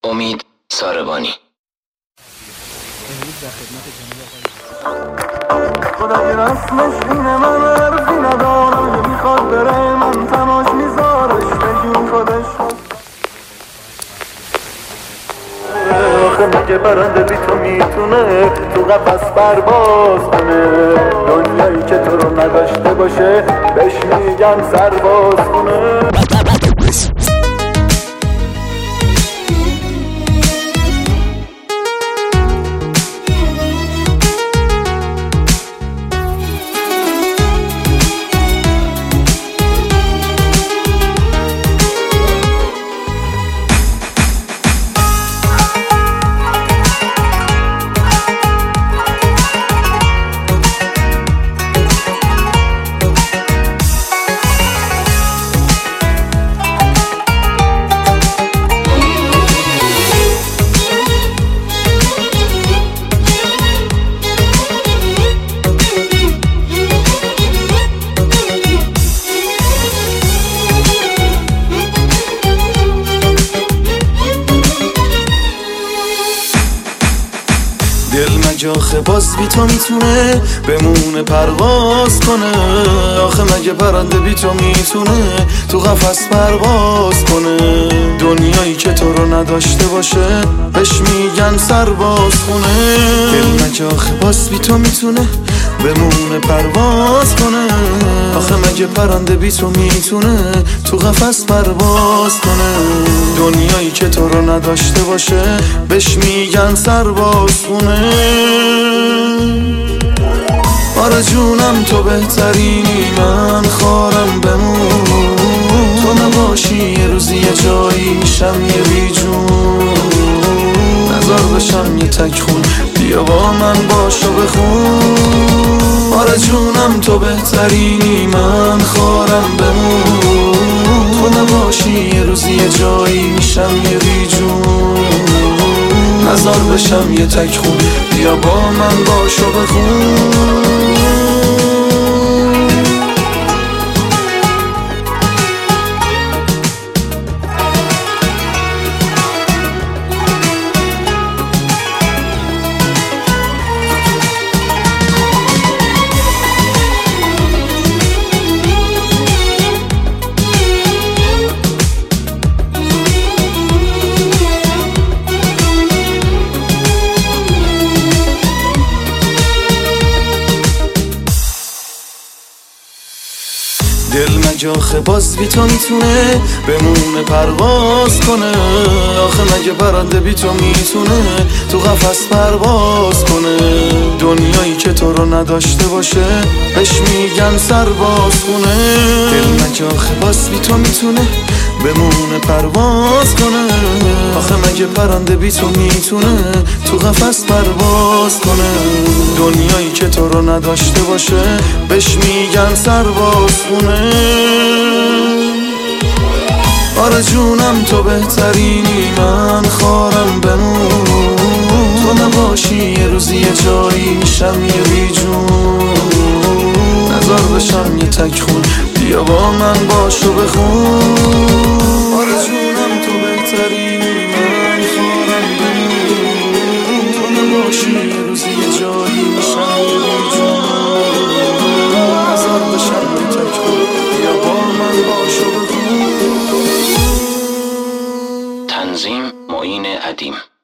امید ساربانی. خدای رسمش اینه، من عرضی ندارم، میخواد بره من تناش میذارش بگیم خودش. آخه مگه برنده بی تو میتونه تو قفس پرواز کنه؟ دنیایی که تو رو نداشته باشه بهش میگن سرباز کنه. دل مگه باز بی تو میتونه بمونه پرواز کنه؟ آخه مگه پرنده بی تو میتونه تو قفس پرواز کنه؟ دنیایی که تو رو نداشته باشه بهش میگن سرباز کنه. دل مگه باز بی تو میتونه بمونه پرواز کنه؟ آخه مگه پرنده بی تو میتونه تو قفس پرواز کنه؟ دنیایی که تو رو نداشته باشه بهش میگن سرباز کنه. آره جونم تو بهترینی، من خارم بمون، تو نباشی یه روزی یه جایی میشم یه بیجون. نظر بشم یه تک خون، بیا با من باشو بخون. آره جونم تو بهترینی، من خارم بمون، تو نباشی یه روزی یه جایی میشم یه بیجون. نظر بشم یه تک خون، بیا با من باشو بخون. دل مگه باز بی تو میتونه بمونه پرواز کنه؟ آخه مگه پرنده بی تو میتونه تو قفس پرواز کنه؟ دنیایی که تو رو نداشته باشه بهش میگن سرباز کنه. دل مگه باز بی تو میتونه بمونه پرواز کنه؟ آخه مگه پرنده بی تو میتونه تو قفس پرواز کنه؟ دنیایی که تو رو نداشته باشه بهش میگن سرباز کنه. آره جونم تو بهترینی، من خارم بمون، تو نباشی یه روزی یه جایی میشم یه بیجون. نظر بشم یه تک خون، بیا با من باشو بخون. آره جونم تو بهترینی، من خارم بمون، تو نباشی یه روزی یه جایی میشم یه بیجون. نظر بشم یه تک خون، بیا با من باشو بخون. تنظیم معین عدیم.